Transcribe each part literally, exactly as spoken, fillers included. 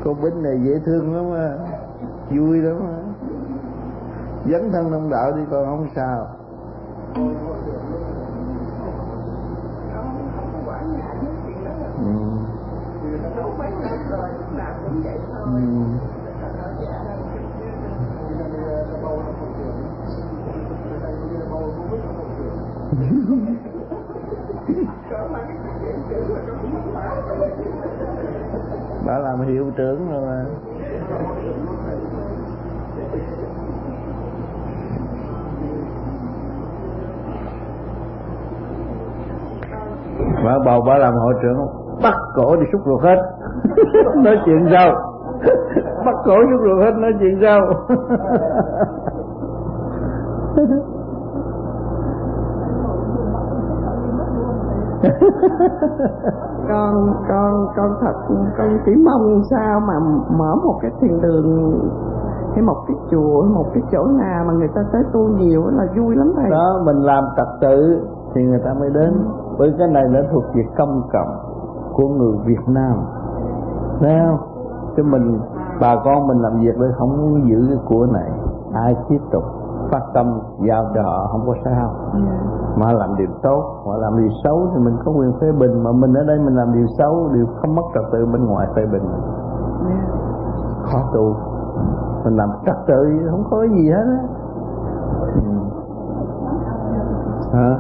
Cô Bính này dễ thương lắm á, vui lắm á, dấn thân trong đạo đi con không sao. Ừ. Ừ. Bà làm hiệu trưởng rồi mà. Bà bầu bà làm hội trưởng bắt cổ đi xúc ruột hết. Nói chuyện sao? Bắt cổ xúc ruột hết nói chuyện sao? con con con thật con chỉ mong sao mà mở một cái thiền đường hay một cái chùa, một cái chỗ nào mà người ta tới tu nhiều là vui lắm thầy. Đó, mình làm trật tự thì người ta mới đến. Bởi cái này nó thuộc về công cộng của người Việt Nam, thấy không? Chứ mình bà con mình làm việc đây không muốn giữ cái của này, ai tiếp tục phát tâm giao cho họ không có sao. Yeah. Mà làm điều tốt, họ làm điều xấu thì mình có quyền phê bình, mà mình ở đây mình làm điều xấu, điều không mất trật tự, bên ngoài phê bình. Yeah. Khó tu. Mình làm trật tự không có gì hết á. Ừ. Hả?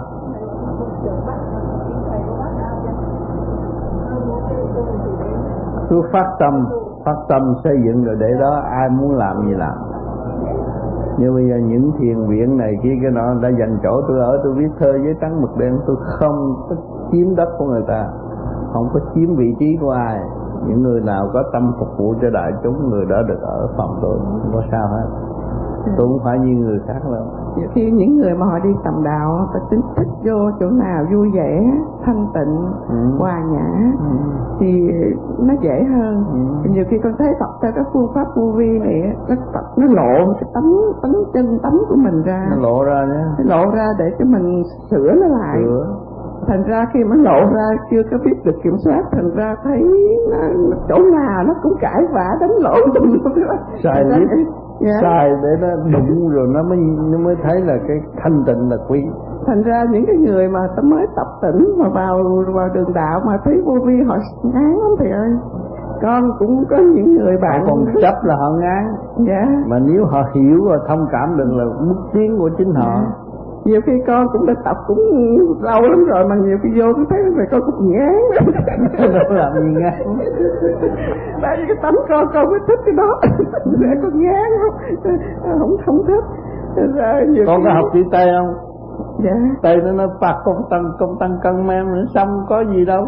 Cứ phát tâm, phát tâm xây dựng rồi để đó ai muốn làm gì làm. Nhưng bây giờ những thiền viện này kia cái nọ đã dành chỗ tôi ở, tôi viết thơ giấy trắng mực đen, tôi không có chiếm đất của người ta, không có chiếm vị trí của ai. Những người nào có tâm phục vụ cho đại chúng, người đó được ở phòng tôi, không có sao hết. Tôi không phải như người khác đâu. Khi những người mà họ đi tầm đạo, ta tính thích vô chỗ nào vui vẻ, thanh tịnh, ừ. hòa nhã, ừ. thì nó dễ hơn. Ừ. Nhiều khi con thấy tập theo các phương pháp vô vi này, nó tập nó lộ cái tấm tấm chân tấm của mình ra, nó lộ ra nhé, nó lộ ra để cho mình sửa nó lại. Sửa. Thành ra khi nó lộ ra chưa có biết được kiểm soát, thành ra thấy nó, chỗ nào nó cũng cãi vã đánh lộn tùm lum. Sai lý, yeah. Sai để nó đụng rồi nó mới nó mới thấy là cái thanh tịnh là quý. Thành ra những cái người mà ta mới tập tỉnh mà vào vào đường đạo mà thấy vô vi họ ngán lắm thầy ơi. Con cũng có những người bạn còn chấp là họ ngán. Dạ. Mà nếu họ hiểu và thông cảm được là bước tiến của chính họ. Dạ. Nhiều khi con cũng đã tập cũng lâu lắm rồi mà nhiều khi vô cứ thấy về con cũng ngán. Đâu làm gì ngán. Tại vì cái tánh con con mới thích cái đó. Để con ngán không, không không thích. Rồi, con khi... có học chữ Tây không? Dạ. Tây nó nói phạt công tăng công tăng cân men nữa xong có gì đâu.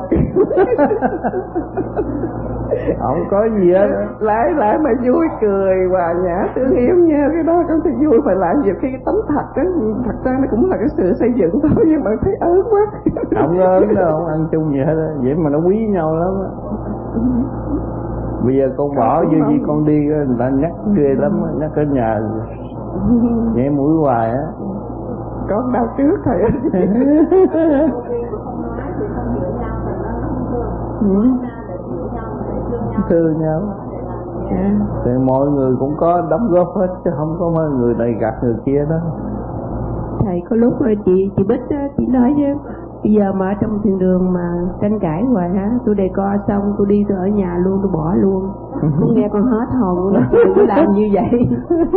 Không có gì hết. Lại lại mà vui cười hòa nhã thương yêu nha, cái đó con thấy vui. Phải lại nhiều khi cái tấm thật đó, thật ra nó cũng là cái sự xây dựng thôi, nhưng mà thấy ớn quá. Không ớn đâu, không ăn chung gì hết đó. Vậy mà nó quý nhau lắm á. Bây giờ con bỏ vô gì con đi người ta nhắc ghê lắm, nhắc ở nhà nhảy mũi hoài á. Con đau trước thầy. Thương nhau. Yeah. Thì mọi người cũng có đóng góp hết chứ không có mọi người này gạt người kia đó. Thầy có lúc chị chị Bích á, chị nói chứ bây giờ mà ở trong thiền đường mà tranh cãi hoài hả, tôi đề co xong tôi đi tôi ở nhà luôn, tôi bỏ luôn. Con nghe con hết hồn luôn đó, đừng có làm như vậy.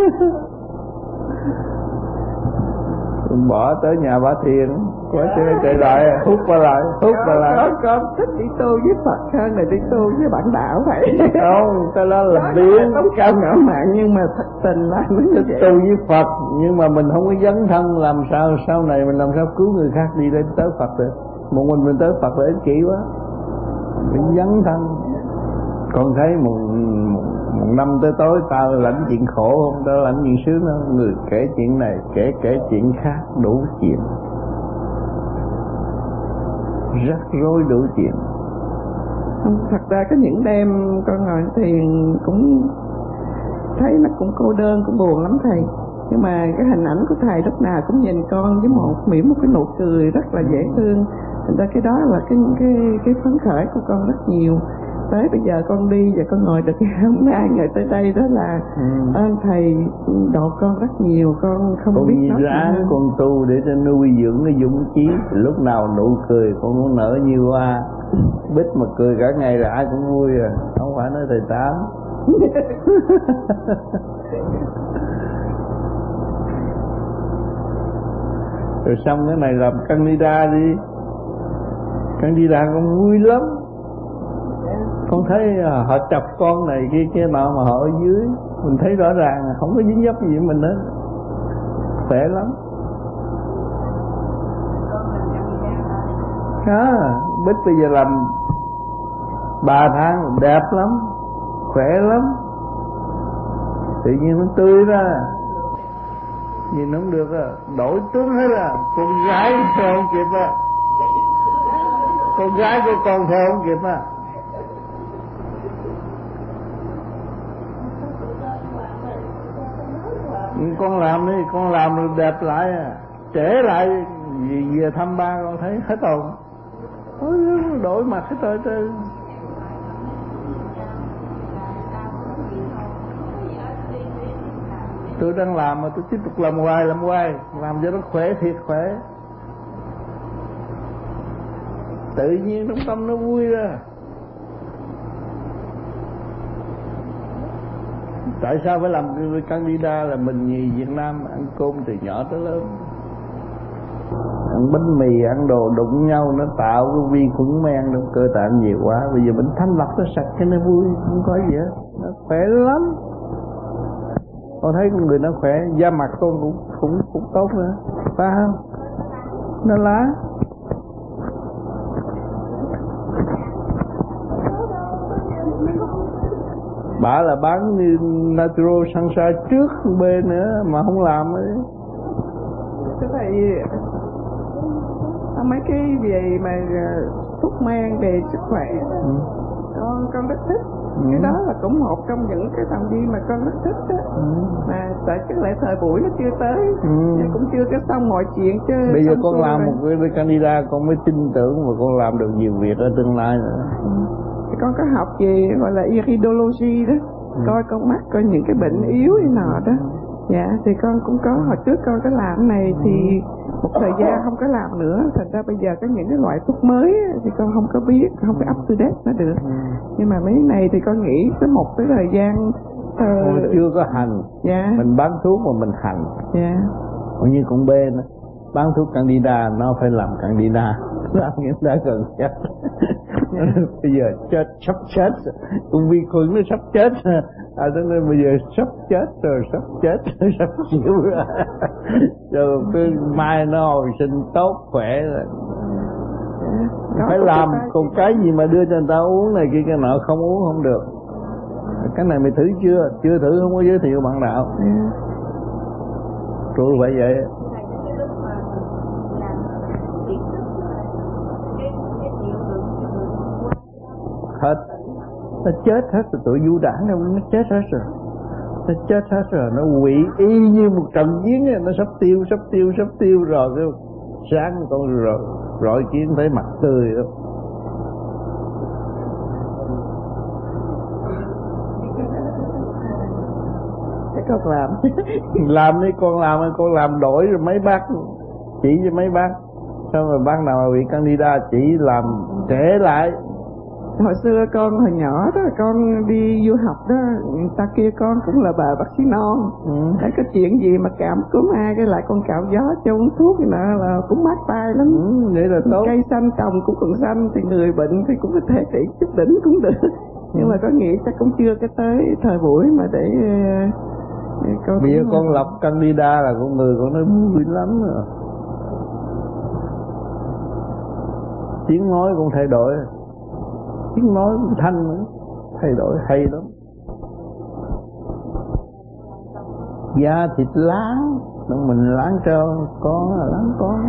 Bỏ tới nhà bà thiền quá chơi chạy lại hút qua lại hút qua lại. Con con thích đi tu với Phật hơn là đi tu với bạn đạo vậy. Không, cái đó là biến không cao ngạo mạn nhưng mà thật tình là nó như vậy. Tu với Phật nhưng mà mình không có dấn thân, làm sao sau này mình làm sao cứu người khác đi đến tới Phật được. Một mình mình tới Phật là ích kỷ quá, mình dấn thân. Con thấy một, một, một năm tới tối tao lãnh chuyện khổ không, tao lãnh chuyện sướng đâu. Người kể chuyện này, kể kể chuyện khác, đủ chuyện, rắc rối đủ chuyện. Không, thật ra có những đêm con ngồi thiền cũng thấy nó cũng cô đơn, cũng buồn lắm thầy. Nhưng mà cái hình ảnh của thầy lúc nào cũng nhìn con với một mỉm một cái nụ cười rất là dễ thương. Thành ra cái đó là cái cái cái phấn khởi của con rất nhiều. tới bây giờ con đi và con ngồi được hôm nay ngày tới đây đó là ừ. ơn thầy độ con rất nhiều, con không con biết nói ráng con tu để cho nuôi dưỡng cái dũng chí, lúc nào nụ cười con cũng nở như hoa. Bích mà cười cả ngày là ai cũng vui à, không phải nói thầy Tám. Rồi xong cái này làm Candida đi, Candida con vui lắm. Con thấy à, họ chọc con này kia kia nọ mà họ ở dưới, mình thấy rõ ràng không có dính dấp gì với mình hết, khỏe lắm. À, Bích bây giờ làm ba tháng đẹp lắm, khỏe lắm, tự nhiên nó tươi ra, nhìn nó không được à, đổi tướng hết à. Con gái theo không kịp à, con gái của con theo không kịp à. Con làm đi, con làm rồi đẹp lại à, trễ lại về thăm ba con thấy hết hồn, đổi mặt hết trời trời. Tôi đang làm mà tôi tiếp tục làm hoài làm hoài, làm cho nó khỏe thiệt khỏe, tự nhiên trong tâm nó vui ra. Tại sao phải làm Candida? Là mình người Việt Nam ăn cơm từ nhỏ tới lớn, ăn bánh mì ăn đồ đụng nhau nó tạo cái vi khuẩn men trong cơ tạng nhiều quá. Bây giờ mình thanh lọc nó sạch cái nó vui, không có gì hết, nó khỏe lắm. Con thấy con người nó khỏe, da mặt con cũng cũng cũng tốt nữa, phải không? Nó lá. Bà là bán như Natural Sunshine trước B nữa mà không làm ấy. Thế thì mấy cái gì mà thuốc men về sức khỏe ừ. con con rất thích. Ừ. Cái đó là cũng một trong những cái phạm vi mà con rất thích đó. Ừ. Mà tại cái lễ thời buổi nó chưa tới, ừ. cũng chưa có xong mọi chuyện chứ. Bây giờ con làm rồi. Một cái Candida con mới tin tưởng và con làm được nhiều việc ở tương lai nữa. Ừ. Con có học gì gọi là iridology đó, ừ. coi con mắt coi những cái bệnh yếu như nọ đó. Dạ thì con cũng có, hồi trước con có làm cái này thì một thời gian không có làm nữa, thành ra bây giờ có những cái loại thuốc mới thì con không có biết, không có up to date nó được. Nhưng mà mấy này thì con nghĩ tới một cái thời gian uh... chưa có hành. Dạ. Mình bán thuốc mà mình hành. Dạ. Cũng như con B nữa, bán thuốc Candida nó phải làm Candida, làm nghĩa đã gần chết. Bây giờ chết, sắp chết, con vi khuẩn nó sắp chết. À, cho nên bây giờ sắp chết rồi, sắp chết rồi, sắp chịu rồi. Rồi cái mai nó hồi sinh tốt, khỏe rồi. Phải làm, còn cái gì mà đưa cho người ta uống này kia cái nọ không uống không được. Cái này mày thử chưa? Chưa thử không có giới thiệu bạn đạo. Tôi phải vậy. Hết, nó chết hết rồi, tụi du đảng đâu, nó chết hết rồi, nó chết hết rồi, nó quỷ y như một trận chiến ấy, nó sắp tiêu, sắp tiêu, sắp tiêu rồi, cái sáng con rồi, rọi kiến thấy mặt tươi lắm. Thế con làm, làm đi con làm, con làm đổi rồi mấy bác chỉ cho mấy bác, xong rồi bác nào mà bị Candida chỉ làm trẻ lại. Hồi xưa con hồi nhỏ đó, con đi du học đó, người ta kia con cũng là bà bác sĩ non. Ừ. Thấy có chuyện gì mà cảm cúm ai cái lại con cạo gió cho uống thuốc thì nọ là cũng mát tay lắm. Ừ, vậy là tốt. Cây xanh trồng cũng còn xanh thì người bệnh thì cũng có thể trị chút đỉnh cũng được. Ừ. Nhưng mà có nghĩ chắc cũng chưa cái tới thời buổi mà để con. Bây giờ con lọc Candida là con người con nói vui lắm rồi. Tiếng nói cũng thay đổi, tiếng nói thanh nữa thay đổi hay lắm. Da thịt láng, mình láng cho con là láng con.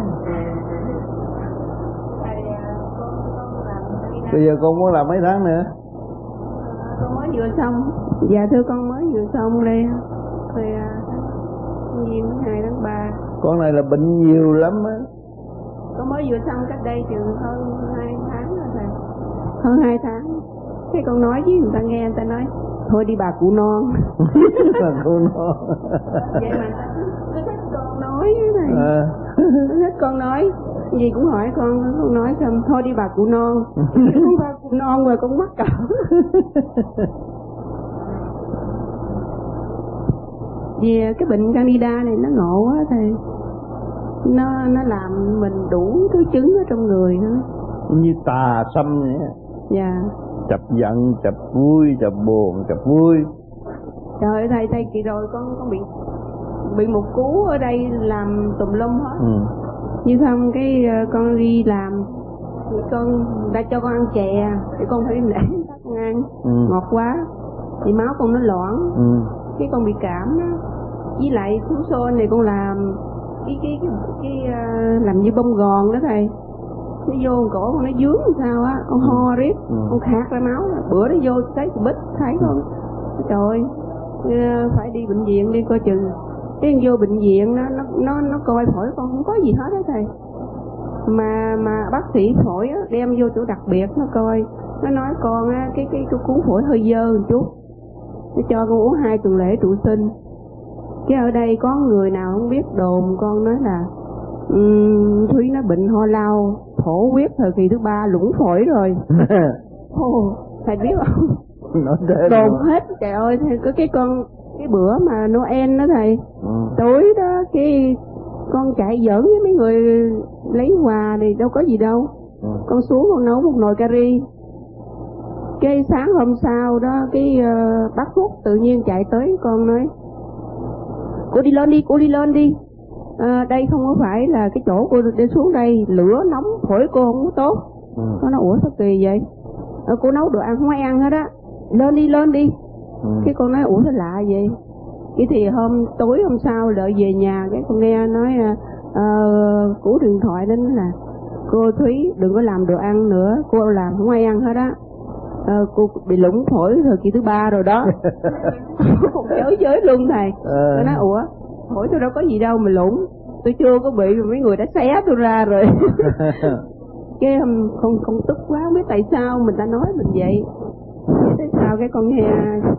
Bây giờ con muốn làm mấy tháng nữa? Con mới vừa xong. Dạ thưa con mới vừa xong đây. Thì nhiên hai tháng ba. Con này là bệnh nhiều lắm á. Con mới vừa xong cách đây chừng hơn hai tháng rồi thầy. Hơn hai tháng. Cái con nói với người ta nghe, người ta nói thôi đi bà cụ non. Bà cụ non. Vậy mà cứ thích con nói thế này. À. Thích con nói gì cũng hỏi con, con nói xong thôi đi bà cụ non. Con bà cụ non rồi con mắc cỡ. Vì cái bệnh candida này nó ngộ quá thầy, nó nó làm mình đủ thứ chứng ở trong người nữa, như tà xâm vậy. Dạ. Chập giận, chập vui, chập buồn, chập vui. Trời ơi thầy, thầy kỳ rồi con con bị bị một cú ở đây làm tùm lum hết. Ừ. Như xong cái con đi làm, con đã cho con ăn chè thì con phải để con ăn. Ừ. Ngọt quá thì máu con nó loãng. Ừ. Cái con bị cảm đó. Với lại thuốc xôn này con làm cái cái cái, cái uh, làm như bông gòn đó thầy, nó vô cổ con nó dướng làm sao á, con ho riết. Ừ. Con khát ra máu. Bữa nó vô thấy bít thấy con trời ơi, uh, phải đi bệnh viện đi coi chừng. Cái vô bệnh viện nó nó nó nó coi phổi con không có gì hết đó thầy, mà mà bác sĩ phổi á, đem vô chỗ đặc biệt nó coi, nó nói con á cái cái cái cuốn phổi hơi dơ một chút, nó cho con uống hai tuần lễ trụ sinh. Cái ở đây có người nào không biết đồn con nói là um, Thúy nó bệnh ho lao thổ huyết thời kỳ thứ ba, lũng phổi rồi. Ồ, thầy biết không? Đồn hết. Trời ơi, có cái con cái bữa mà Noel đó thầy, ừ. Tối đó cái con chạy giỡn với mấy người lấy quà thì đâu có gì đâu. Ừ. Con xuống con nấu một nồi cà ri. Cái sáng hôm sau đó cái uh, bác Phúc tự nhiên chạy tới con nói cô đi lên đi, cô đi lên đi. À, đây không có phải là cái chỗ cô đi xuống đây, lửa nóng phổi cô không có tốt. Ừ. Con nói ủa sao kỳ vậy? À, cô nấu đồ ăn không ai ăn hết á. Lên đi, lên đi. Ừ. Cái con nói ủa sao lạ vậy? Cái thì hôm tối hôm sau đợi về nhà cái con nghe nói uh, cú điện thoại đến là cô Thúy đừng có làm đồ ăn nữa, cô làm không ai ăn hết á. À, cô bị lũng phổi thời kỳ thứ ba rồi đó. Không chới giới luôn thầy. À. Tôi nói ủa phổi tôi đâu có gì đâu mà lũng, tôi chưa có bị mà mấy người đã xé tôi ra rồi. Cái không không tức quá, không biết tại sao mình đã nói mình vậy. Tại sao cái con nghe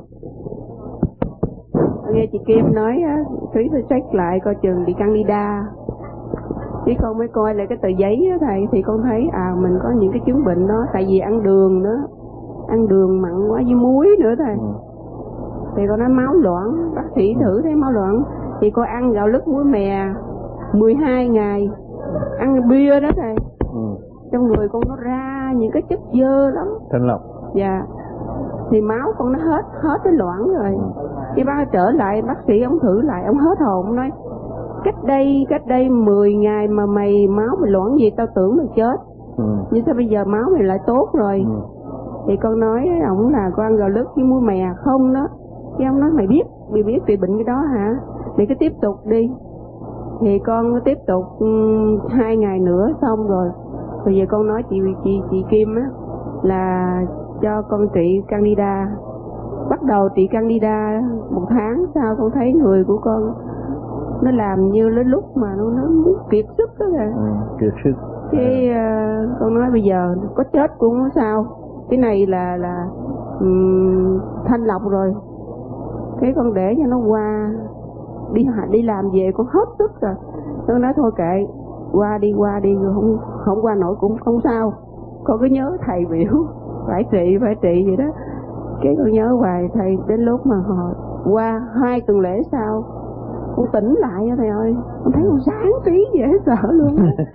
nghe chị Kim nói Thúy phải check lại coi chừng bị candida. Chứ con mới coi lại cái tờ giấy đó thầy, thì con thấy à mình có những cái chứng bệnh đó, tại vì ăn đường nữa, ăn đường mặn quá với muối nữa thầy. Ừ. Thì con nói máu loãng, bác sĩ thử thấy máu loãng, thì con ăn gạo lứt muối mè mười hai ngày, ăn bia đó thầy. Ừ. Trong người con nó ra những cái chất dơ lắm. Thanh lọc. Dạ. Thì máu con nó hết, hết cái loãng rồi. Ừ. Khi bác trở lại, bác sĩ ông thử lại, ông hết hồn, ông nói cách đây, cách đây mười ngày mà mày máu mày loãng gì tao tưởng mày chết. Ừ. Nhưng sao bây giờ máu mày lại tốt rồi. Ừ. Thì con nói ổng là con ăn gạo lứt với muối mè không đó. Cái ông nói mày biết, mày biết bị bệnh cái đó hả? Mày cứ tiếp tục đi. Thì con tiếp tục um, hai ngày nữa xong rồi. Bây giờ con nói chị chị chị Kim á là cho con trị candida. Bắt đầu trị candida một tháng sau con thấy người của con nó làm như đến lúc mà nó nó muốn kiệt sức đó kìa. Ừ, kiệt sức. Cái uh, con nói bây giờ có chết cũng không sao. Cái này là là um, thanh lọc rồi. Cái con để cho nó qua, đi đi làm về con hết sức rồi. Con nói thôi kệ, qua đi qua đi rồi không không qua nổi cũng không sao. Con cứ nhớ thầy biểu phải trị phải trị vậy đó. Cái con nhớ hoài thầy, đến lúc mà họ qua hai tuần lễ sau con tỉnh lại đó thầy ơi, con thấy con sáng tí dễ sợ luôn.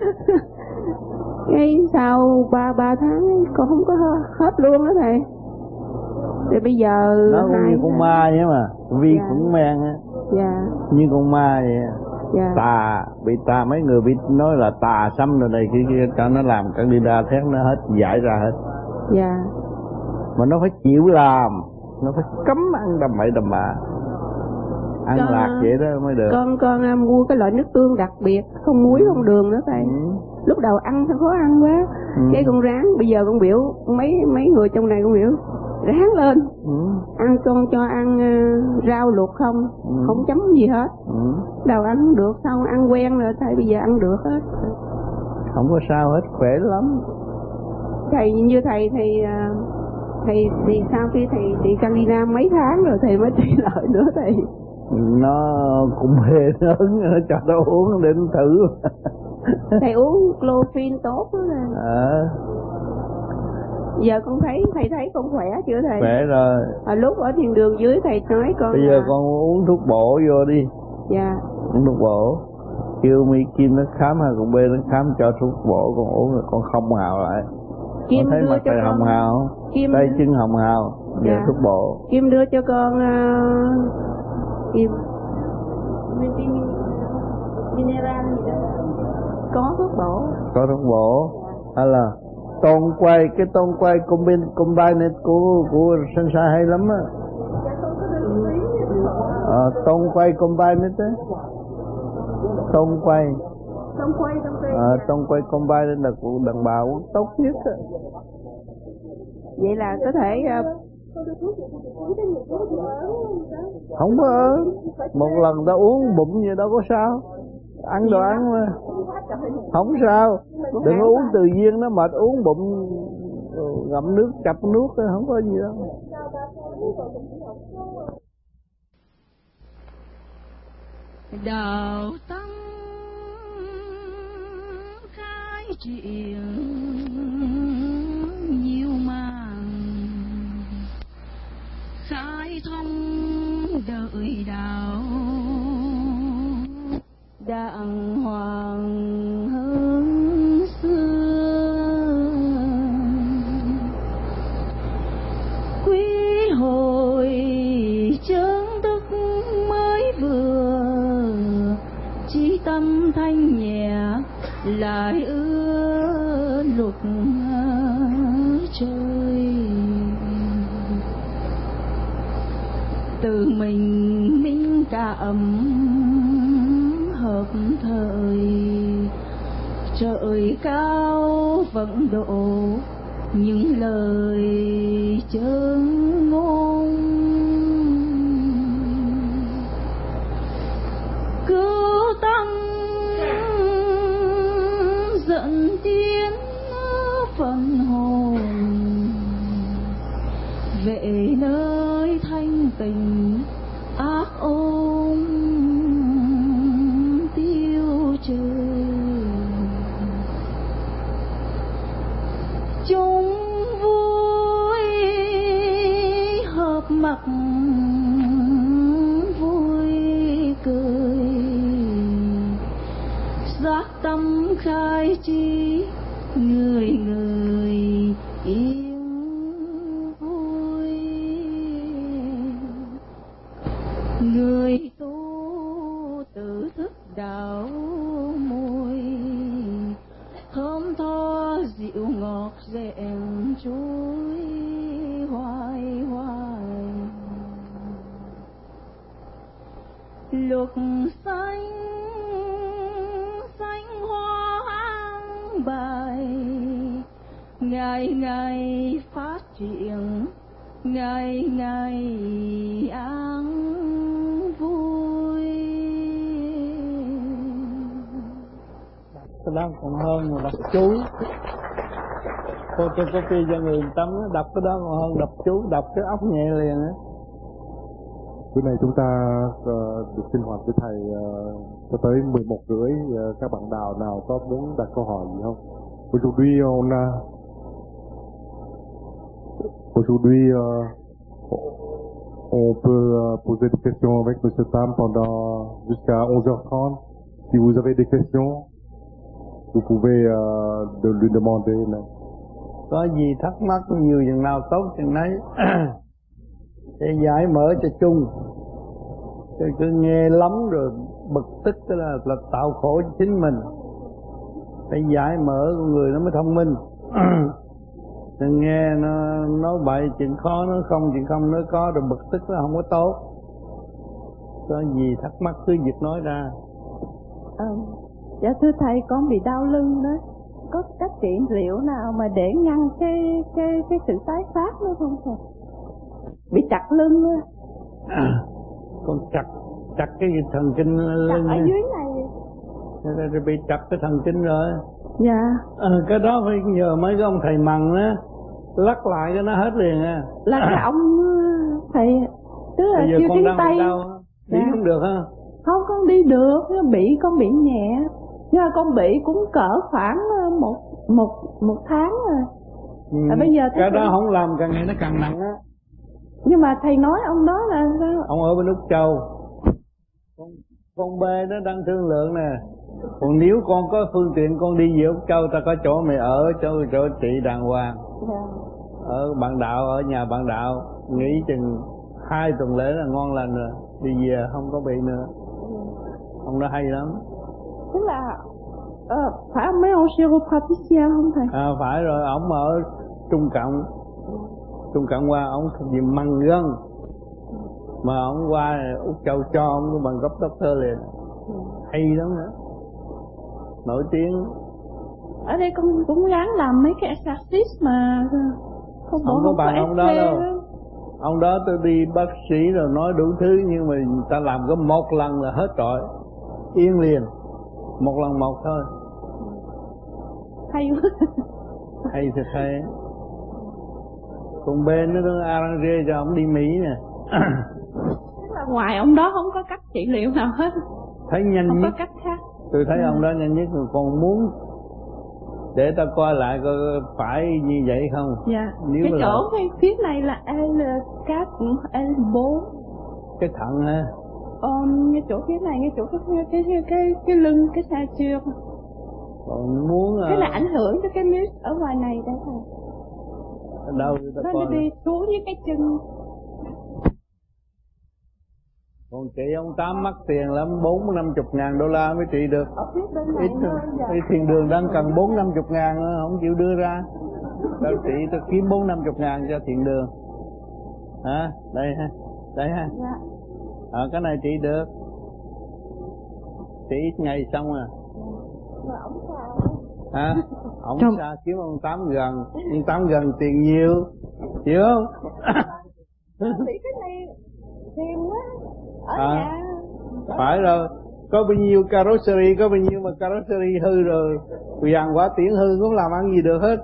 Cái sau ba ba tháng con không có hết luôn đó thầy. Thì bây giờ nó cũng như con ma vậy mà, vi dạ. Cũng men á. Dạ. Như con ma vậy. Dạ. Tà, bị tà, mấy người bị nói là tà xâm rồi này kia kia, cho nó làm candida thét nó hết giải ra hết. Dạ. Mà nó phải chịu làm, nó phải cấm ăn đầm bậy đầm bạ, ăn con, lạc vậy đó mới được. Con con uh, mua cái loại nước tương đặc biệt, không muối ừ. Không đường nữa thầy. Ừ. Lúc đầu ăn sao khó ăn quá. Ừ. Cái con ráng, bây giờ con biểu mấy mấy người trong này con biểu ráng lên. Ừ. Ăn con cho ăn uh, rau luộc không, ừ. Không chấm gì hết. Ừ. Đầu ăn không được, sau ăn quen rồi thầy, bây giờ ăn được hết. Không có sao hết, khỏe lắm. Thầy như thầy thì uh, Thầy thì sau khi thầy trị Calina mấy tháng rồi thầy mới trị lại nữa thầy. Nó cũng mê nó ứng nó cho nó uống để nó thử. Thầy uống clofin tốt đó nè. À. Giờ con thấy thầy thấy con khỏe chưa thầy? Khỏe rồi. À, lúc ở thiền đường dưới thầy nói con. Bây giờ con uống thuốc bổ vô đi. Dạ. Uống thuốc bổ. Kêu Mỹ Kim nó khám hay con B nó khám cho thuốc bổ con uống rồi con không hào lại. Kim con thấy đưa mặt cho tay con. hồng hào không? Kim tay chân hồng hào. Giờ dạ. thuốc bổ. Kim đưa cho con uh, Kim mineral gì đó. Có thuốc bổ. Có thuốc bổ. Hay là tôn quay, cái tôn quay combine combine của của Sunshine hay lắm á. À, tôn quay combine đấy. Tôn quay. Tôn quay tôn quay. À, tôn quay combine là của đàn bà uống tốt nhất á. Vậy là có thể uh, không có ớn. Một lần ta uống bụng gì đâu có sao. Ăn đồ ăn mà. Không sao. Đừng có uống tự nhiên nó mệt uống bụng ngậm nước chập nước không có gì đâu. Đạo tâm khai triển nhiều màng khai thông đời đạo đàng hoàng hơn xưa quý hồi chân đức mới vừa chí tâm thanh nhẹ lại ưa luật trời từ mình minh cảm hợp thời trời cao vận độ những lời chân ngôn cứu tâm dẫn tiến phần hồn về nơi thanh tịnh ác ôn tiêu trừ chúng vui hợp mặt vui cười giác tâm khai trí người người yêu vui người tu tự thức đạo mùi thơm tho dịu ngọt rèn chuối hoài hoài lục xanh xanh hoa bài ngày ngày phát triển ngày ngày an vui. Cái đó còn hơn mà đọc chú. Cô cho có khi cho người tắm đọc cái đó còn hơn đọc chú, đọc cái óc nhẹ liền á. Bữa nay chúng ta uh, được sinh hoạt với thầy uh, cho tới mười một rưỡi. Uh, các bạn đạo nào có muốn đặt câu hỏi gì không? Aujourd'hui on a Aujourd'hui uh, on peut uh, poser des questions avec Monsieur Tam pendant jusqu'à onze heures trente. Si vous avez des questions, vous pouvez uh, de lui demander. Mais... Có gì thắc mắc nhiều chừng nào tốt chừng nấy. Để giải mở cho chung. Chứ cứ nghe lắm rồi bực tức cái là, là tạo khổ cho chính mình. Phải giải mở con người nó mới thông minh. Đừng nghe nó nói bậy chuyện khó nó không, chuyện không nói có rồi bực tức nó không có tốt. Có gì thắc mắc cứ việc nói ra. À, dạ thưa thầy, con bị đau lưng đó, có cách trị liệu nào mà để ngăn cái cái cái sự tái phát đó không thầy? Bị chặt lưng á. À, con chặt chặt cái thần kinh lưng chặt ở dưới này. Rồi, rồi bị chặt cái thần kinh rồi. Dạ. À, cái đó phải nhờ mấy cái ông thầy mần á. lắc lại cho nó hết liền à. Là cái ông thầy tức là bây giờ chưa con tiếng đang Tây bị đau đi dạ. không được ha. Không, con đi được, bị con bị nhẹ, nhưng mà con bị cũng cỡ khoảng một một một tháng rồi. Ừ. À, bây giờ cái đó không làm càng ngày nó càng nặng á. Nhưng mà thầy nói ông đó là sao? Ông ở bên Úc Châu, con con bê nó đang thương lượng nè. Còn nếu con có phương tiện con đi về Úc Châu, ta có chỗ mày ở, chỗ chỗ trị đàng hoàng. Dạ. Ở bạn đạo, ở nhà bạn đạo, nghỉ chừng hai tuần lễ là ngon lành rồi, đi về không có bị nữa. Ông đó hay lắm. Tức là ờ, phải mấy ông chiropractic không thầy? À phải rồi, ổng ở Trung Cộng, Trung Cộng qua ổng thuộc về măng gân, mà ổng qua Úc Châu cho ổng cái bằng cấp doctor liền, hay lắm nữa, nổi tiếng. Ở đây con cũng gắng làm mấy cái exercise mà không, không có bằng ông đó đâu. Ông đó tôi đi bác sĩ rồi nói đủ thứ, nhưng mà người ta làm có một lần là hết rồi, yên liền, một lần một thôi. Hay quá. Hay thật hay. Còn bên nó nó arrange cho ông đi Mỹ nè. Tức là ngoài ông đó không có cách trị liệu nào hết, thấy nhanh không nhất. có cách khác. Tôi thấy ừ. ông đó nhanh nhất, rồi còn muốn để ta coi lại coi phải như vậy không. Dạ. Nếu cái là... chỗ cái phía này là L cát L bốn. Cái thận ha. Ờ, cái chỗ phía này, cái chỗ cái cái cái cái, cái lưng, cái xa xưa. Còn muốn cái là ảnh hưởng tới cái miếng ở ngoài này đây thôi. Ở đâu ta nó coi đi xuống với cái chân. còn chị ông Tám mắc tiền lắm, bốn năm chục ngàn đô la mới trị được. Ở phía bên này ít thì thiền đường đang cần bốn năm chục ngàn, không chịu đưa ra. Tao trị tao kiếm bốn năm chục ngàn cho thiền đường. Hả? Đây ha, đây ha. Dạ. Ở cái này trị được, trị ít ngày xong à. Mà ông sao? Hả? Ông Trong... xa kiếm ông Tám gần, nhưng Tám gần tiền nhiều, chịu không? Bị cái này tiền quá. Ở à, nhà. Phải rồi, có bao nhiêu carosserie, có bao nhiêu mà carosserie hư rồi, vàng quả tiễn hư cũng làm ăn gì được hết.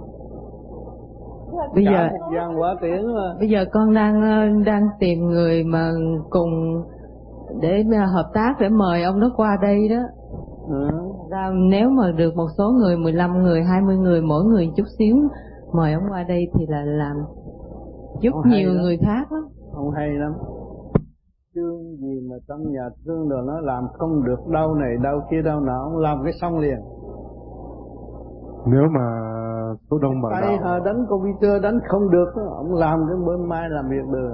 Bây giờ vàng quả tiễn mà. Bây giờ con đang đang tìm người mà cùng để hợp tác, để mời ông đó qua đây đó. Ừ. Ra, nếu mà được một số người, mười lăm người, hai mươi người, mỗi người chút xíu, mời ông qua đây thì là làm giúp ông nhiều người khác lắm. Ông hay lắm. Chương gì mà trong nhà thương rồi nó làm không được đâu này đâu kia đâu nào, ông làm cái xong liền. Nếu mà số đông bạn tay đạo họ đánh computer đánh không được, ông làm cái bữa mai làm việc được.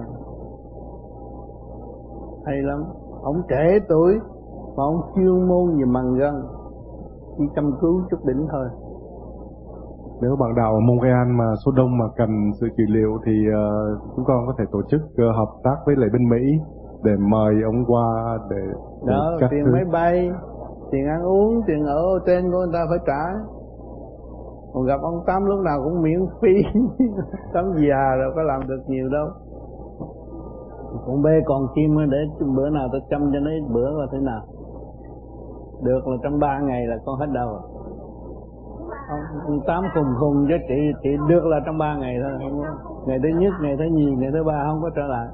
Hay lắm. Ông trẻ tuổi mà ông chuyên môn về màng gân, chỉ chăm cứu chút đỉnh thôi. Nếu bạn đạo ở Montreal mà số đông mà cần sự trị liệu thì uh, chúng con có thể tổ chức uh, hợp tác với lại bên Mỹ để mời ông qua để, để đó, tiền thứ. máy bay, tiền ăn uống, tiền ở hotel của người ta phải trả. Còn gặp ông Tám lúc nào cũng miễn phí. Tám già rồi có làm được nhiều đâu. Con bê còn chim để bữa nào tôi chăm cho nó ít bữa coi thế nào. Được là trong ba ngày là con hết đâu rồi. Ông Tám khùng khùng cho chị, chị được là trong ba ngày thôi. Không có. Ngày thứ nhất, ngày thứ nhì, ngày thứ ba không có trở lại.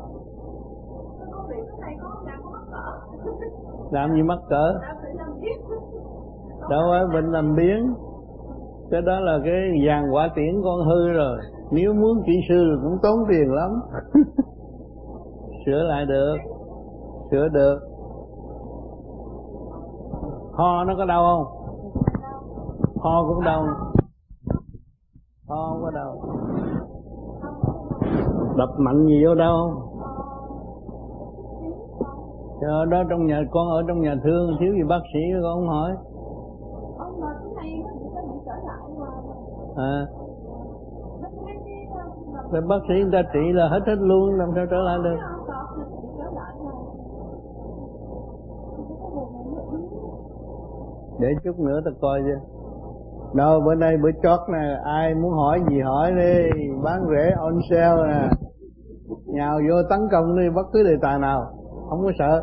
Làm gì mắc cỡ? Đâu phải bệnh làm biến. Cái đó là cái vàng quả tiễn con hư rồi. Nếu muốn kỹ sư cũng tốn tiền lắm. Sửa lại được, sửa được. Ho nó có đau không? Ho cũng đau. Ho không có đau. Đập mạnh gì vô đâu. Ở đó trong nhà, con ở trong nhà thương, thiếu gì bác sĩ con không hỏi. À. Rồi bác sĩ người ta trị là hết hết luôn, làm sao trở lại được. Để chút nữa ta coi chứ. Đâu bữa nay bữa chót nè, ai muốn hỏi gì hỏi đi, bán rẻ on sale nè. Nhào vô tấn công đi bất cứ đề tài nào, không có sợ.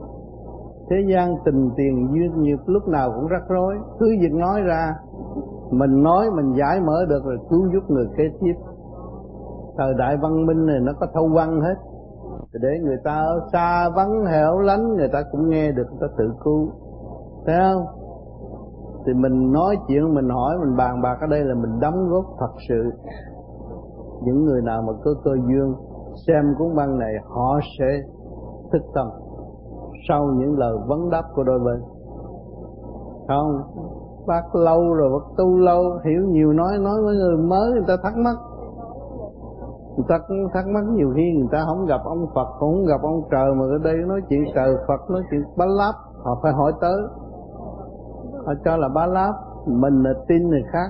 Thế gian tình tiền duyên nghiệp lúc nào cũng rắc rối, cứ việc nói ra Mình nói mình giải mở được rồi cứu giúp người kế tiếp. Thời đại văn minh này nó có thâu văn hết, để người ta ở xa vắng hẻo lánh người ta cũng nghe được, người ta tự cứu, thấy không? Thì mình nói chuyện, mình hỏi, mình bàn bạc ở đây là mình đóng góp thật sự. Những người nào mà có cơ duyên xem cuốn băng này họ sẽ thức tâm sau những lời vấn đáp của đôi bên. Không, bác lâu rồi, bác tu lâu, hiểu nhiều, nói nói với người mới người ta thắc mắc. Người ta cũng thắc mắc nhiều khi người ta không gặp ông Phật, không gặp ông trời, mà ở đây nói chuyện trời Phật, nói chuyện bá láp, họ phải hỏi tới. Họ cho là bá láp, mình là tin người khác.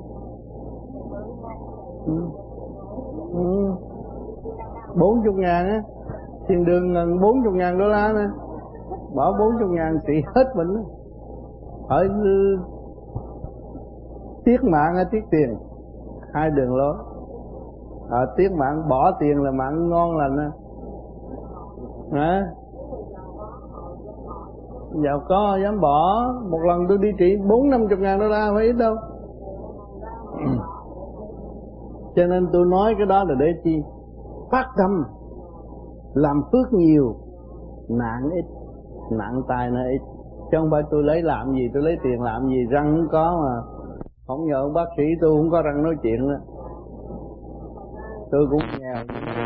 Ừ. Ừ. bốn mươi ngàn á, tiền đường gần bốn mươi ngàn đô la nè, bỏ bốn mươi ngàn trị hết bệnh á. Hỏi tiếc mạng hay tiếc tiền, hai đường lối. À, tiếc mạng, bỏ tiền là mạng ngon lành á. Hả? Giàu có dám bỏ, một lần tôi đi trị bốn năm chục ngàn đô la phải ít đâu. Cho nên tôi nói cái đó là để chi? Phát tâm, làm phước nhiều, nạn ít, nặng tài nó ít. Chứ không phải tôi lấy làm gì, tôi lấy tiền làm gì, răng không có mà. Không nhờ ông bác sĩ tôi không có răng nói chuyện đó. Tôi cũng nghèo.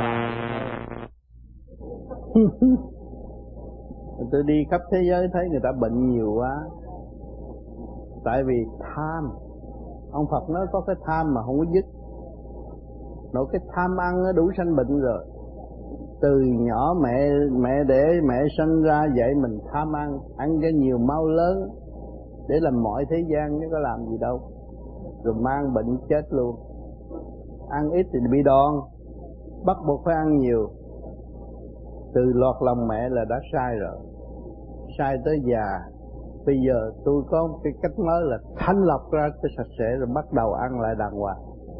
Tôi đi khắp thế giới thấy người ta bệnh nhiều quá. Tại vì tham. Ông Phật nói có cái tham mà không có dứt. Nội cái tham ăn nó đủ sanh bệnh rồi. Từ nhỏ mẹ mẹ để mẹ sinh ra dạy mình tham ăn, ăn cái nhiều máu lớn để làm mọi thế gian chứ có làm gì đâu. Rồi mang bệnh chết luôn. Ăn ít thì bị đòn, bắt buộc phải ăn nhiều. Từ lọt lòng mẹ là đã sai rồi, sai tới già. Bây giờ tôi có cái cách mới là thanh lọc ra cho sạch sẽ rồi bắt đầu ăn lại đàng hoàng.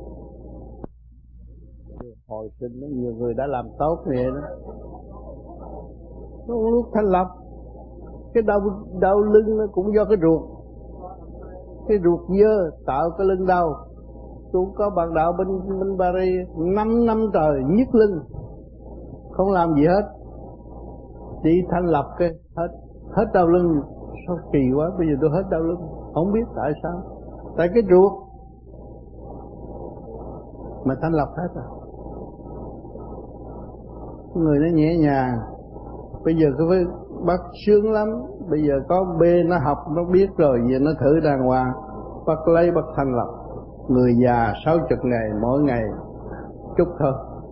Hồi sinh đó, nhiều người đã làm tốt như vậy đó. Lúc thanh lọc, cái đau đau lưng nó cũng do cái ruột. Cái ruột dơ tạo cái lưng đau. Tôi có bạn đạo bên bên Paris năm năm trời nhức lưng, không làm gì hết, chỉ thanh lọc cái hết hết đau lưng. Sao kỳ quá, bây giờ tôi hết đau lưng, không biết tại sao. Tại cái ruột mà thanh lọc hết rồi. Người nó nhẹ nhàng. Bây giờ cứ phải bắt sướng lắm. Bây giờ có B nó học nó biết rồi, giờ nó thử đàng hoàng, bắt lấy bắt thanh lọc. Người già sáu chục ngày mỗi ngày chút thôi,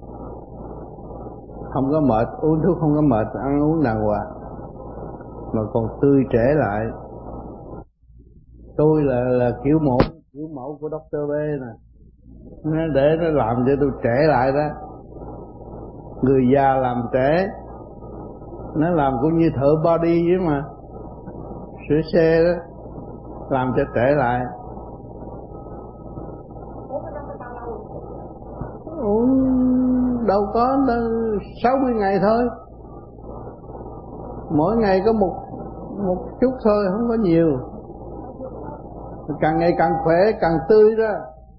không có mệt, uống thuốc không có mệt, ăn uống đàng hoàng mà còn tươi trẻ lại. Tôi là là kiểu mẫu kiểu mẫu của doctor B nè, nó để nó làm cho tôi trẻ lại đó. Người già làm trẻ, nó làm cũng như thợ body chứ mà, sửa xe đó, làm cho trẻ lại. Uống đâu có sáu mươi ngày thôi, mỗi ngày có một một chút thôi, không có nhiều. Càng ngày càng khỏe, càng tươi ra.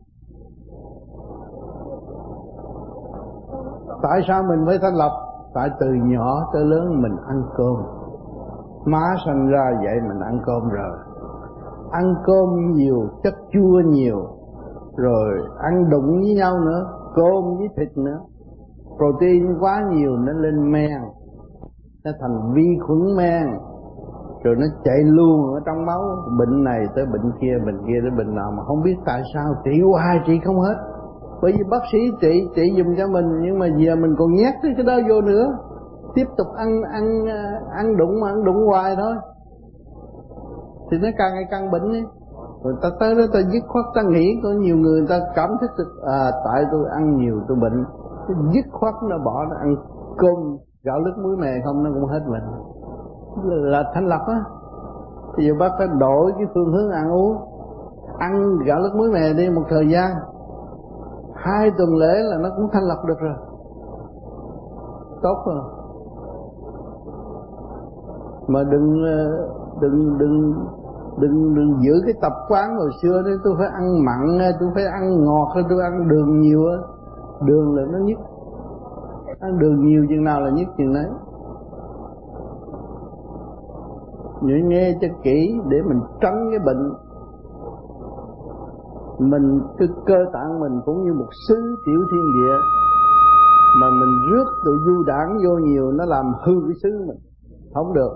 Tại sao mình phải thanh lọc? Tại từ nhỏ tới lớn mình ăn cơm, má sanh ra vậy mình ăn cơm rồi, ăn cơm nhiều, chất chua nhiều, rồi ăn đụng với nhau nữa, cơm với thịt nữa, protein quá nhiều nó lên men, nó thành vi khuẩn men, rồi nó chạy luôn ở trong máu, bệnh này tới bệnh kia, bệnh kia tới bệnh nào mà không biết tại sao, trị hoài trị không hết. Bởi vì bác sĩ trị trị dùng cho mình, nhưng mà giờ mình còn nhét cái đó vô nữa, tiếp tục ăn ăn ăn đụng mà ăn đụng hoài thôi, thì nó càng ngày càng bệnh ấy. Rồi ta tới đó ta dứt khoát, ta nghĩ có nhiều người, người ta cảm thức được à tại tôi ăn nhiều tôi bệnh, dứt khoát nó bỏ nó ăn cơm gạo lứt muối mè không nó cũng hết bệnh, là thanh lọc á. Thì giờ bác phải đổi cái phương hướng ăn uống, ăn gạo lứt muối mè đi một thời gian, hai tuần lễ là nó cũng thanh lọc được rồi, tốt rồi. Mà đừng đừng đừng Đừng đừng giữ cái tập quán hồi xưa đấy, tôi phải ăn mặn, tôi phải ăn ngọt, tôi ăn đường nhiều. Đường là nó nhất. Ăn đường nhiều chừng nào là nhất chừng đấy. Nhớ nghe cho kỹ để mình tránh cái bệnh. Mình cái cơ tạng mình cũng như một xứ tiểu thiên địa, mà mình rước từ du đảng vô nhiều, nó làm hư cái xứ mình, không được.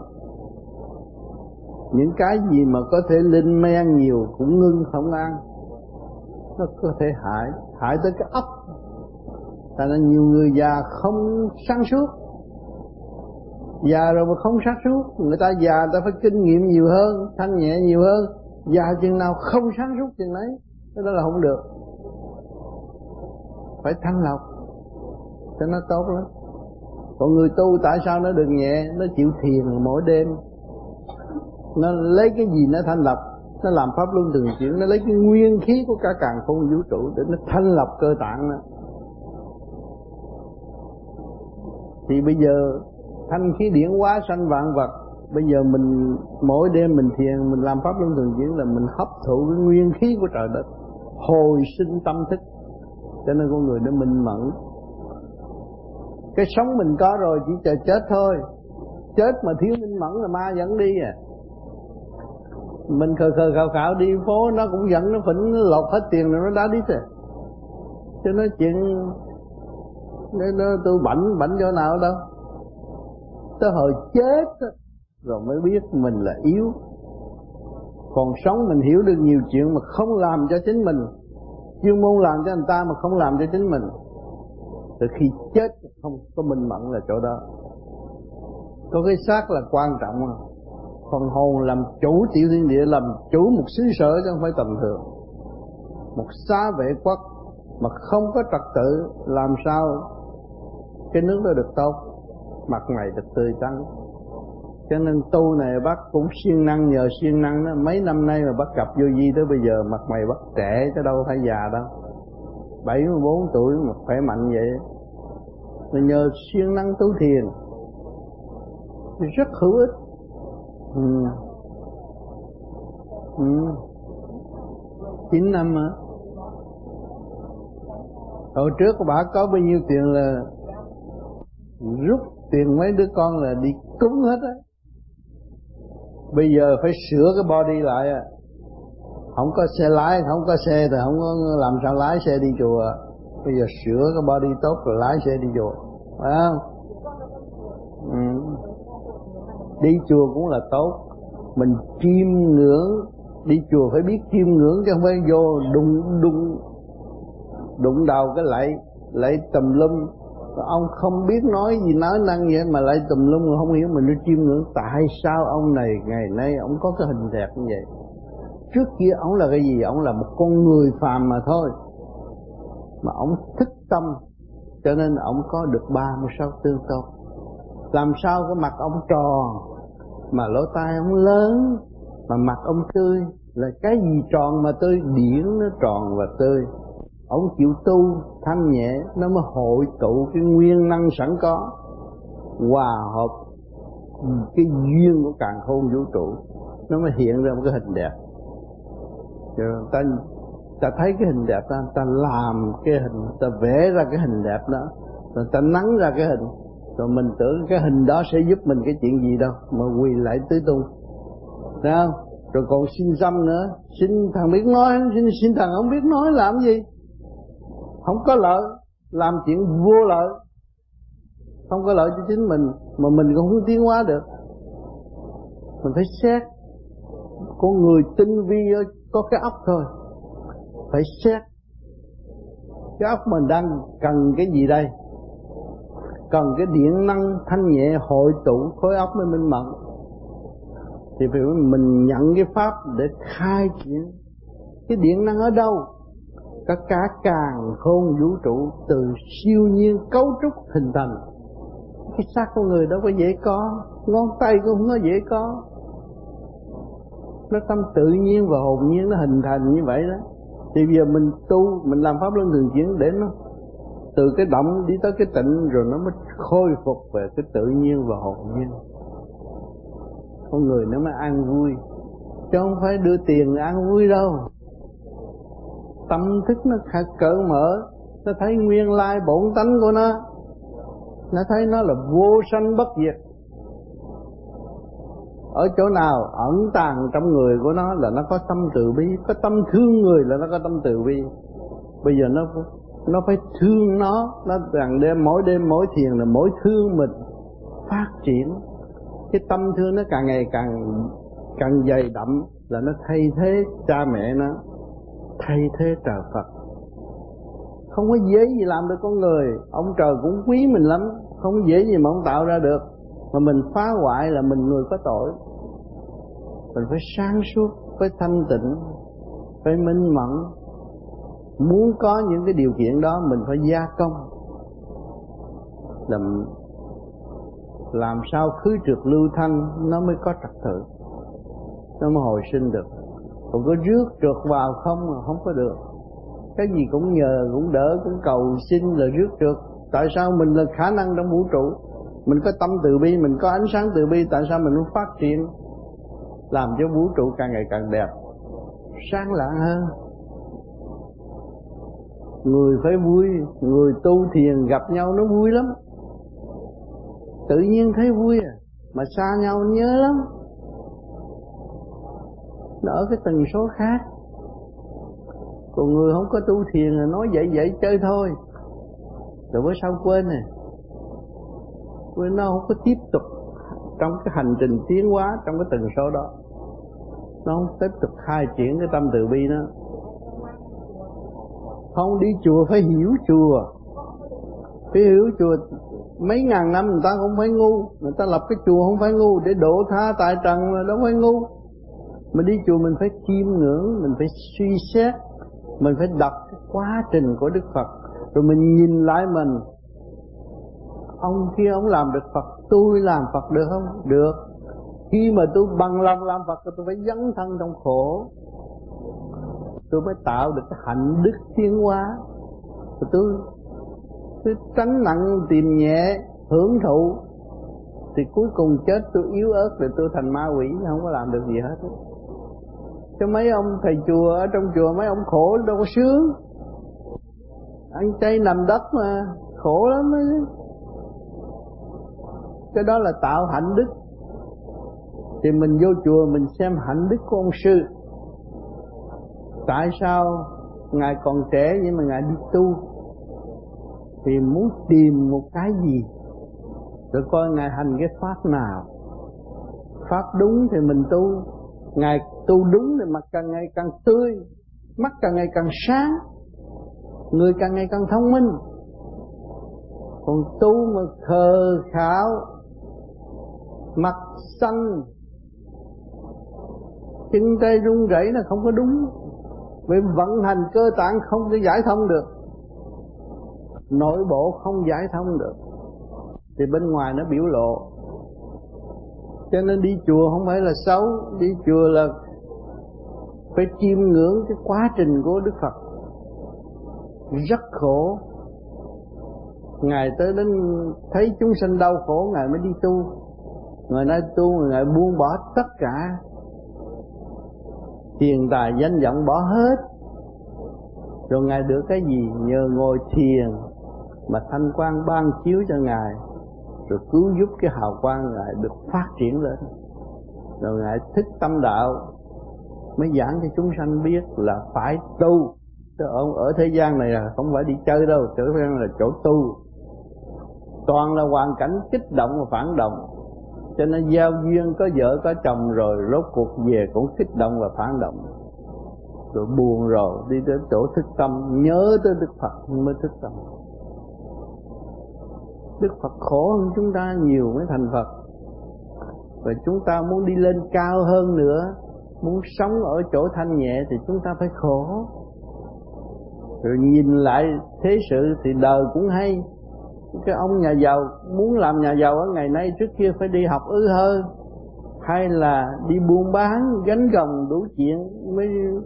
Những cái gì mà có thể linh men nhiều cũng ngưng không ăn, nó có thể hại, hại tới cái óc. Tại là nhiều người già không sáng suốt, già rồi mà không sáng suốt. Người ta già người ta phải kinh nghiệm nhiều hơn, thanh nhẹ nhiều hơn. Già chừng nào không sáng suốt chừng đấy, cái đó là không được. Phải thanh lọc cho nó tốt lắm. Còn người tu tại sao nó được nhẹ? Nó chịu thiền mỗi đêm, nó lấy cái gì nó thanh lập, nó làm pháp luân thường chuyển, nó lấy cái nguyên khí của cả càn khôn vũ trụ để nó thanh lập cơ tạng nó. Thì bây giờ thanh khí điển hóa sanh vạn vật. Bây giờ mình mỗi đêm mình thiền, mình làm pháp luân thường chuyển là mình hấp thụ cái nguyên khí của trời đất, hồi sinh tâm thức, cho nên con người nó minh mẫn. Cái sống mình có rồi, chỉ chờ chết thôi. Chết mà thiếu minh mẫn là ma dẫn đi à. Mình khờ khờ khảo khảo đi phố, nó cũng dẫn, nó phỉnh, nó lột hết tiền rồi nó đá đít à. Chứ nói chuyện nó, nó tôi bảnh bảnh chỗ nào đâu. Tới hồi chết rồi mới biết mình là yếu. Còn sống mình hiểu được nhiều chuyện mà không làm cho chính mình, chuyên môn làm cho người ta mà không làm cho chính mình. Từ khi chết không có minh mẫn là chỗ đó. Có cái xác là quan trọng không? Phần hồn làm chủ tiểu thiên địa, làm chủ một xứ sở chứ không phải tầm thường. Một xá vệ quốc mà không có trật tự, làm sao cái nước đó được tốt, mặt mày được tươi tắn. Cho nên tu này bác cũng siêng năng, nhờ siêng năng đó. Mấy năm nay mà bác gặp vô vi tới bây giờ mặt mày bác trẻ chứ đâu phải già đâu. Bảy mươi bốn tuổi mà khỏe mạnh vậy. Mà nhờ siêng năng tu thiền rất hữu ích. Ừ. Ừ. Chín năm hả? Hồi trước bà có bao nhiêu tiền là rút tiền mấy đứa con là đi cúng hết á. Bây giờ phải sửa cái body lại à. Không có xe lái, không có xe thì không có làm sao lái xe đi chùa. Bây giờ sửa cái body tốt rồi lái xe đi chùa, phải không? Ừ. Đi chùa cũng là tốt. Mình chiêm ngưỡng, đi chùa phải biết chiêm ngưỡng chứ không phải vô đụng đụng đụng đầu cái lạy lạy tùm lum. Ông không biết nói gì nói năng vậy mà lại tùm lum, không hiểu. Mình nó chiêm ngưỡng tại sao ông này ngày nay ông có cái hình đẹp như vậy. Trước kia ông là cái gì? Ông là một con người phàm mà thôi, mà ông thức tâm cho nên ông có được ba mươi sáu tương tốt. Làm sao cái mặt ông tròn mà lỗ tai ông lớn mà mặt ông tươi? Là cái gì tròn mà tươi? Điển nó tròn và tươi. Ông chịu tu thanh nhẹ, nó mới hội tụ cái nguyên năng sẵn có, hòa hợp cái duyên của càn khôn vũ trụ, nó mới hiện ra một cái hình đẹp. Rồi ta ta thấy cái hình đẹp, ta ta làm cái hình, ta vẽ ra cái hình đẹp đó, rồi ta nắn ra cái hình, rồi mình tưởng cái hình đó sẽ giúp mình cái chuyện gì đâu, mà quỳ lại tứ tung, thấy không? Rồi còn xin dâm nữa, xin thằng biết nói, xin, xin thằng không biết nói làm gì? Không có lợi, làm chuyện vô lợi, không có lợi cho chính mình, mà mình cũng không tiến hóa được. Mình phải xét. Con người tinh vi có cái óc thôi, phải xét cái óc mình đang cần cái gì đây. Cần cái điện năng thanh nhẹ hội tụ khối óc mới minh mẫn. Thì phải mình nhận cái pháp để khai triển cái điện năng ở đâu. Cả cả càn khôn vũ trụ từ siêu nhiên cấu trúc hình thành. Cái xác con người đâu có dễ có, ngón tay cũng không có dễ có. Nó tâm tự nhiên và hồn nhiên nó hình thành như vậy đó. Thì bây giờ mình tu, mình làm pháp luân thường chuyển để nó từ cái động đi tới cái tịnh, rồi nó mới khôi phục về cái tự nhiên và hồn nhiên. Con người nó mới an vui. chứ không phải đưa tiền ăn vui đâu. Tâm thức nó cởi mở, nó thấy nguyên lai bổn tánh của nó, nó thấy nó là vô sanh bất diệt. Ở chỗ nào ẩn tàng trong người của nó là nó có tâm từ bi, có tâm thương người là nó có tâm từ bi. Bây giờ nó nó phải thương nó, nó rằng đêm mỗi đêm mỗi thiền là mỗi thương mình phát triển. Cái tâm thương nó càng ngày càng càng dày đậm là nó thay thế cha mẹ nó, thay thế trời Phật. Không có dễ gì làm được con người, ông trời cũng quý mình lắm, không dễ gì mà ông tạo ra được. Mà mình phá hoại là mình người có tội. Mình phải sáng suốt, phải thanh tịnh, phải minh mẫn. Muốn có những cái điều kiện đó mình phải gia công, làm làm sao khứ trượt lưu thanh nó mới có trật tự, nó mới hồi sinh được. Còn có rước trượt vào không là không có được. Cái gì cũng nhờ, cũng đỡ, cũng cầu xin là rước trượt. Tại sao mình là khả năng trong vũ trụ, mình có tâm từ bi, mình có ánh sáng từ bi, tại sao mình không phát triển, làm cho vũ trụ càng ngày càng đẹp, sáng lạng hơn. Người phải vui, người tu thiền gặp nhau nó vui lắm, tự nhiên thấy vui à, mà xa nhau nhớ lắm. Nó ở cái tần số khác. Còn người không có tu thiền là nói vậy vậy chơi thôi, rồi bữa sau quên nè, quên, nó không có tiếp tục trong cái hành trình tiến hóa trong cái tần số đó, nó không tiếp tục khai triển cái tâm từ bi nó. Không đi chùa phải hiểu chùa, phải hiểu chùa. Mấy ngàn năm người ta không phải ngu, người ta lập cái chùa không phải ngu, để độ tha tại trần mà đâu phải ngu. Mà đi chùa mình phải chiêm ngưỡng, mình phải suy xét, mình phải đọc cái quá trình của Đức Phật, rồi mình nhìn lại mình. Ông kia ông làm được Phật, tôi làm Phật được không? Được. Khi mà tôi bằng lòng làm Phật, tôi phải dấn thân trong khổ, tôi mới tạo được cái hạnh đức tiến hóa. Rồi tôi, tôi tránh nặng tìm nhẹ, hưởng thụ, thì cuối cùng chết tôi yếu ớt rồi tôi thành ma quỷ, không có làm được gì hết. Cho mấy ông thầy chùa ở trong chùa, mấy ông khổ đâu có sướng, ăn chay nằm đất mà khổ lắm ấy. Cái đó là tạo hạnh đức. Thì mình vô chùa mình xem hạnh đức của ông sư. Tại sao Ngài còn trẻ nhưng mà Ngài đi tu? Thì muốn tìm một cái gì, rồi coi Ngài hành cái pháp nào. Pháp đúng thì mình tu. Ngài tu đúng thì mặt càng ngày càng tươi, mắt càng ngày càng sáng, người càng ngày càng thông minh. Còn tu mà khờ khạo, mặt xanh, chân tay run rẩy là không có đúng. Vì vận hành cơ tạng không thể giải thông được, nội bộ không giải thông được, thì bên ngoài nó biểu lộ. Cho nên đi chùa không phải là xấu, đi chùa là phải chiêm ngưỡng cái quá trình của Đức Phật. Rất khổ, Ngài tới đến thấy chúng sanh đau khổ Ngài mới đi tu. Ngài nói tu, Ngài buông bỏ tất cả, tiền tài danh vọng bỏ hết. Rồi Ngài được cái gì? Nhờ ngồi thiền mà thanh quan ban chiếu cho Ngài, rồi cứu giúp cái hào quang Ngài được phát triển lên. Rồi Ngài thích tâm đạo mới giảng cho chúng sanh biết là phải tu. Chứ ở, ở thế gian này là không phải đi chơi đâu, thế gian là chỗ tu. Toàn là hoàn cảnh kích động và phản động. Cho nên giao duyên có vợ có chồng rồi rốt cuộc về cũng kích động và phản động. Rồi buồn rồi đi đến chỗ thức tâm, nhớ tới Đức Phật mới thức tâm. Đức Phật khổ hơn chúng ta nhiều mới thành Phật. Và chúng ta muốn đi lên cao hơn nữa, muốn sống ở chỗ thanh nhẹ thì chúng ta phải khổ. Rồi nhìn lại thế sự thì đời cũng hay. Cái ông nhà giàu muốn làm nhà giàu ở ngày nay, trước kia phải đi học ư hơn, hay là đi buôn bán gánh gồng đủ chuyện mới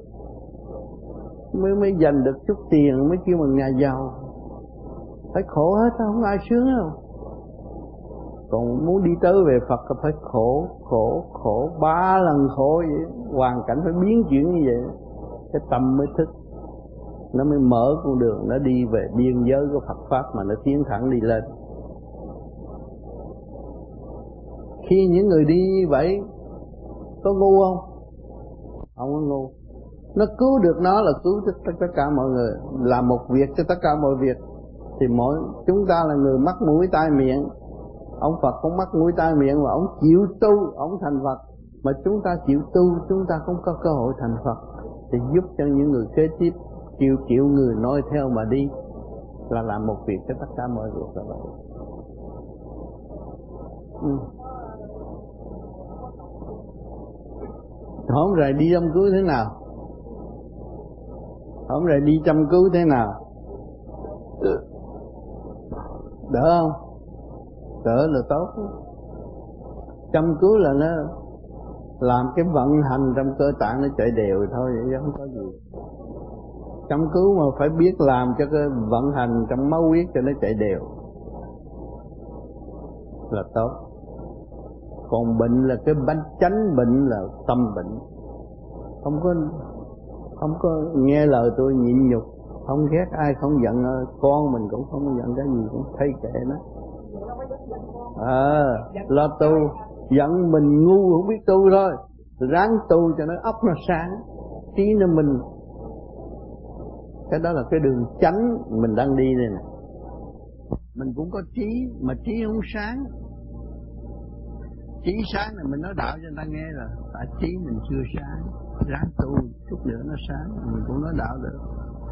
mới mới dành được chút tiền mới kêu bằng nhà giàu. Phải khổ hết, không ai sướng đâu. Còn muốn đi tới về Phật thì phải khổ, khổ, khổ, ba lần khổ vậy. Hoàn cảnh phải biến chuyển như vậy, cái tâm mới thức, nó mới mở con đường, nó đi về biên giới của Phật Pháp mà nó tiến thẳng đi lên. Khi những người đi như vậy có ngu không? Không có ngu. Nó cứu được nó là cứu tất, tất, tất cả mọi người, làm một việc cho tất cả mọi việc. Thì mỗi chúng ta là người mắt mũi tai miệng, ông Phật cũng mắt mũi tai miệng mà ông chịu tu, ông thành Phật. Mà chúng ta chịu tu, chúng ta cũng có cơ hội thành Phật, thì giúp cho những người kế tiếp triệu triệu người nói theo mà đi, là làm một việc cho tất cả mọi việc là vậy. Ừ. Hôm rồi đi chăm cứu thế nào? Hôm rồi đi chăm cứu thế nào? Đỡ không? Đỡ là tốt. Chăm cứu là nó làm cái vận hành trong cơ tạng nó chạy đều thôi, vậy không có gì. Chăm cứu mà phải biết làm cho cái vận hành trong máu huyết cho nó chạy đều là tốt. Còn bệnh là cái bánh chánh bệnh là tâm bệnh. Không có không có nghe lời tôi nhịn nhục, không ghét ai, không giận con mình cũng không giận cái gì cũng thấy kệ nó. À, lo tu, giận mình ngu không biết tu thôi, ráng tu cho nó óc nó sáng, trí nó mình. Cái đó là cái đường chánh mình đang đi đây nè. Mình cũng có trí mà trí không sáng. Trí sáng là mình nói đạo cho người ta nghe là tại trí mình chưa sáng, ráng tu chút nữa nó sáng, mình cũng nói đạo được.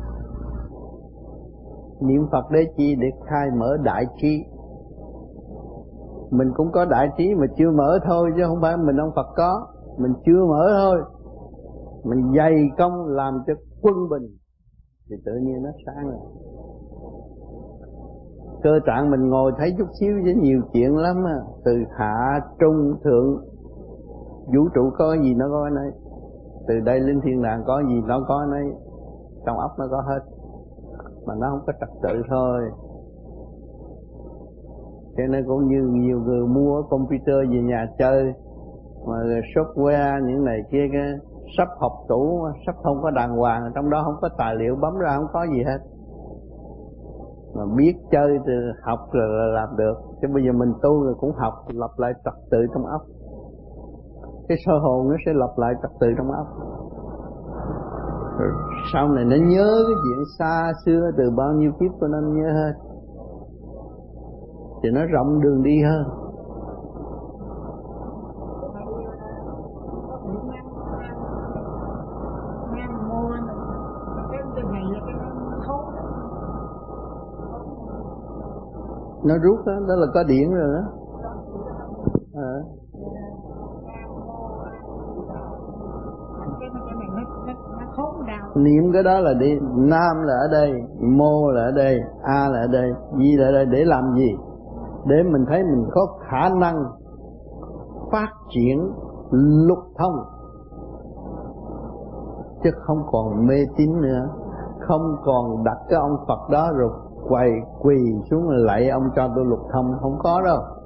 Niệm Phật để chi? Để khai mở đại trí. Mình cũng có đại trí mà chưa mở thôi, chứ không phải mình ông Phật có, mình chưa mở thôi. Mình dày công làm cho quân bình thì tự nhiên nó sáng rồi. Cơ trạng mình ngồi thấy chút xíu với nhiều chuyện lắm á, từ hạ trung thượng vũ trụ có gì nó có nấy, từ đây lên thiên đàng có gì nó có nấy, trong óc nó có hết, mà nó không có trật tự thôi. Cho nên cũng như nhiều người mua computer về nhà chơi mà software những này kia cái sắp học tủ sắp không có đàng hoàng, trong đó không có tài liệu bấm ra không có gì hết, mà biết chơi thì học rồi là làm được. Chứ bây giờ mình tu rồi cũng học lập lại trật tự trong óc, cái soi hồn nó sẽ lập lại trật tự trong óc, rồi sau này nó nhớ cái chuyện xa xưa từ bao nhiêu kiếp của nó nhớ hết, thì nó rộng đường đi hơn. Nó rút đó, đó là có điện rồi đó. À. Niệm cái đó là đi, nam là ở đây, mô là ở đây, a là ở đây, di là ở đây, để làm gì? Để mình thấy mình có khả năng phát triển lục thông, chứ không còn mê tín nữa, không còn đặt cái ông Phật đó rồi quỳ quỳ xuống lạy ông cho tôi lục thông, không có đâu.